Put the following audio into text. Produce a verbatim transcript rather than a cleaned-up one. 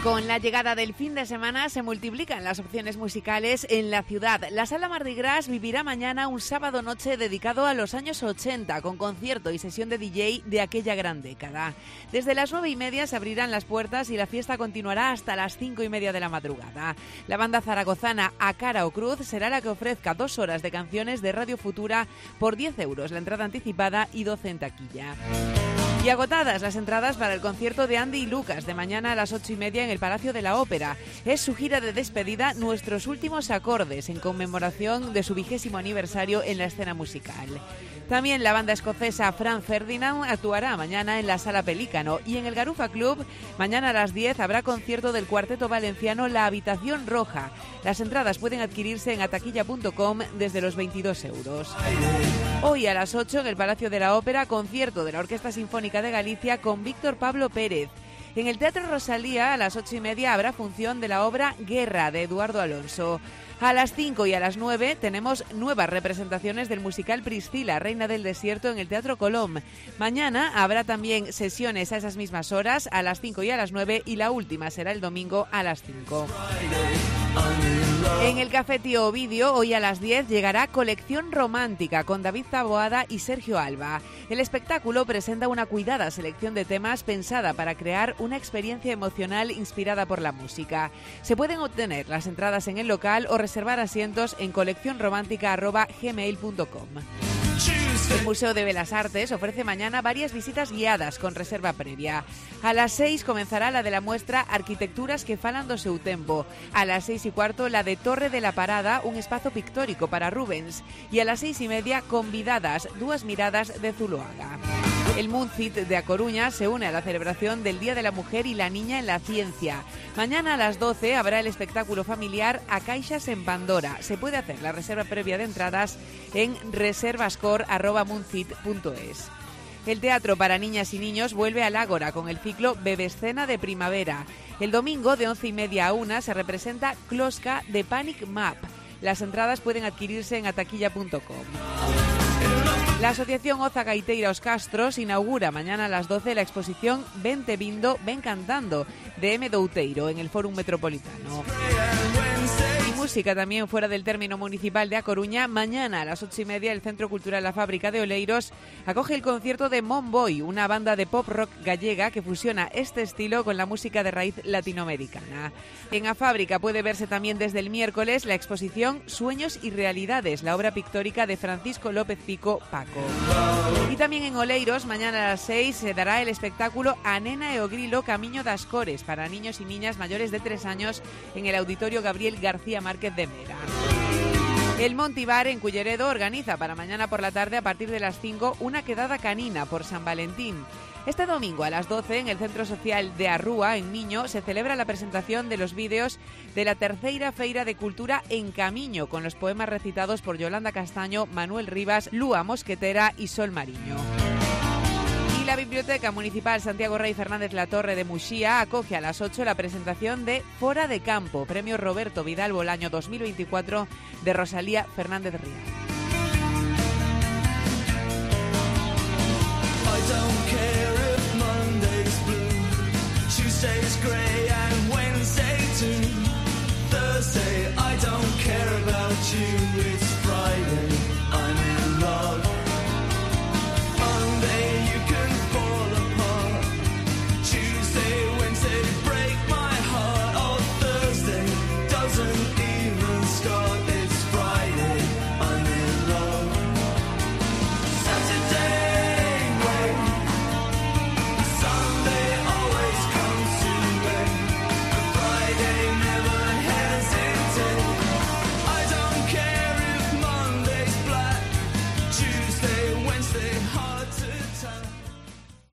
Con la llegada del fin de semana se multiplican las opciones musicales en la ciudad. La Sala Mardi Gras vivirá mañana un sábado noche dedicado a los años ochenta, con concierto y sesión de D J de aquella gran década. Desde las nueve y media se abrirán las puertas y la fiesta continuará hasta las cinco y media de la madrugada. La banda zaragozana A Cara o Cruz será la que ofrezca dos horas de canciones de Radio Futura por diez euros la entrada anticipada y doce en taquilla. Y agotadas las entradas para el concierto de Andy y Lucas de mañana a las ocho y media en el Palacio de la Ópera. Es su gira de despedida Nuestros Últimos Acordes, en conmemoración de su vigésimo aniversario en la escena musical. También la banda escocesa Franz Ferdinand actuará mañana en la Sala Pelícano, y en el Garufa Club mañana a las diez habrá concierto del cuarteto valenciano La Habitación Roja. Las entradas pueden adquirirse en ataquilla punto com desde los veintidós euros. Hoy a las ocho en el Palacio de la Ópera, concierto de la Orquesta Sinfónica de Galicia con Víctor Pablo Pérez. En el Teatro Rosalía a las ocho y media habrá función de la obra Guerra de Eduardo Alonso. A las cinco y a las nueve tenemos nuevas representaciones del musical Priscila, Reina del Desierto, en el Teatro Colón. Mañana habrá también sesiones a esas mismas horas, a las cinco y a las nueve, y la última será el domingo a las cinco. En el Café Tío Ovidio, hoy a las diez, llegará Colección Romántica con David Taboada y Sergio Alba. El espectáculo presenta una cuidada selección de temas pensada para crear una experiencia emocional inspirada por la música. Se pueden obtener las entradas en el local o reservar asientos en colección romántica arroba gmail punto com. El Museo de Belas Artes ofrece mañana varias visitas guiadas con reserva previa. A las seis comenzará la de la muestra Arquitecturas que falan do seu tempo. A las seis y cuarto la de Torre de la Parada, un espacio pictórico para Rubens. Y a las seis y media, convidadas, Dúas Miradas de Zuloaga. El Muncit de A Coruña se une a la celebración del Día de la Mujer y la Niña en la Ciencia. Mañana a las doce habrá el espectáculo familiar A Caixas en Pandora. Se puede hacer la reserva previa de entradas en reservascor arroba muncit punto es. El teatro para niñas y niños vuelve al Ágora con el ciclo Bebescena de Primavera. El domingo de once y media a una se representa Closca de Panic Map. Las entradas pueden adquirirse en ataquilla punto com. La Asociación Oza Gaiteira Os Castros inaugura mañana a las doce la exposición Vente Vindo, Ven Cantando de M. Douteiro en el Fórum Metropolitano. Y música también fuera del término municipal de A Coruña. Mañana a las ocho y media el Centro Cultural La Fábrica de Oleiros acoge el concierto de Monboy, una banda de pop rock gallega que fusiona este estilo con la música de raíz latinoamericana. En A Fábrica puede verse también desde el miércoles la exposición Sueños y Realidades, la obra pictórica de Francisco López Pico Paco. Y también en Oleiros mañana a las seis se dará el espectáculo A Nena e o Grilo Camiño das Cores para niños y niñas mayores de tres años en el Auditorio Gabriel García Márquez de Mera. El Montibar en Culleredo organiza para mañana por la tarde a partir de las cinco una quedada canina por San Valentín. Este domingo a las doce en el Centro Social de Arrúa, en Miño, se celebra la presentación de los vídeos de la terceira Feira de Cultura en Camiño, con los poemas recitados por Yolanda Castaño, Manuel Rivas, Lúa Mosquetera y Sol Mariño. Y la Biblioteca Municipal Santiago Rey Fernández Latorre de Muxía acoge a las ocho la presentación de Fora de Campo, Premio Roberto Vidal Bolaño dos mil veinticuatro de Rosalía Fernández Rial. I don't care if Monday's blue, Tuesday's grey.